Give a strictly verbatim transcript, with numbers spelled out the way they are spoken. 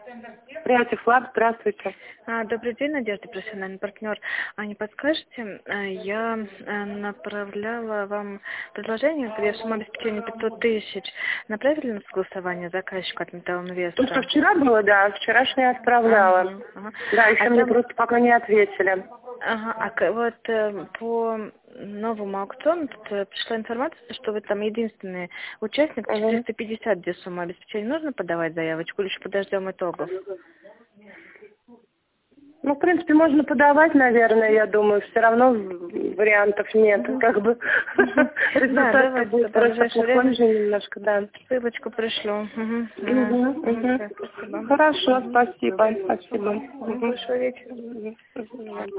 Creative Lab, здравствуйте. А, Добрый день, Надежда, профессиональный партнер. А не подскажете, а, я а, направляла вам предложение, где сумма обеспечения пятьсот тысяч. Направили на согласование заказчика от Металл То, что Инвеста? вчера было, да, вчерашнее отправляла. Ага, ага. Да, еще А мне там- просто пока не ответили. Ага, а к- вот э, по новому аукциону тут э, пришла информация, что вы там единственный участник, Мгм. четыреста пятьдесят, где сумма обеспечения. Нужно подавать заявочку или еще подождем итогов? Ну, в принципе, можно подавать, наверное, я думаю. Все равно вариантов нет. Как бы Да, результат давайте будет тогда в просто ближайшее плохой время же немножко, да. ссылочку пришлю. Мгм. Мгм, Ага. мгм. Всё, спасибо. Хорошо, Мгм. спасибо, спасибо. Мгм. Мгм. Хорошего вечера. Мгм.